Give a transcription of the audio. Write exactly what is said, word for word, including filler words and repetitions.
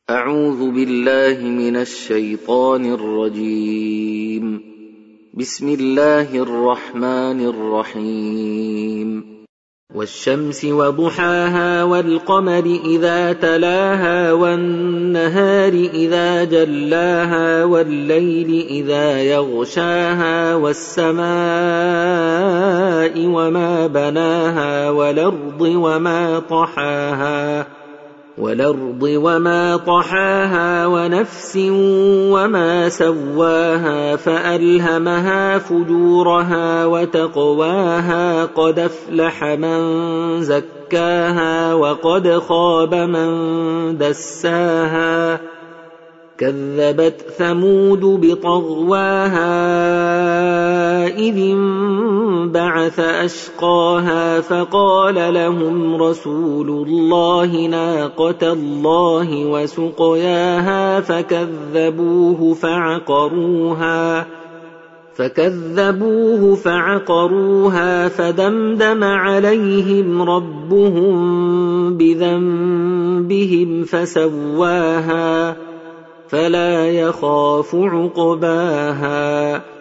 أعوذ بالله من الشيطان الرجيم. بسم الله الرحمن الرحيم. والشمس وضحاها والقمر إذا تلاها والنهار إذا جلاها والليل إذا يغشاها والسماء وما بناها والأرض وما طحاها والأرض وما طحاها ونفس وما سواها فألهمها فجورها وتقواها قد أفلح من زكاها وقد خاب من دساها كذبت ثمود بطغواها إذ انبعث أشقاها فقال لهم رسول الله ناقة الله وسقياها فكذبوه فعقروها فكذبوه فعقروها فدمدم عليهم ربهم بذنبهم فسواها فلا يخاف عقباها.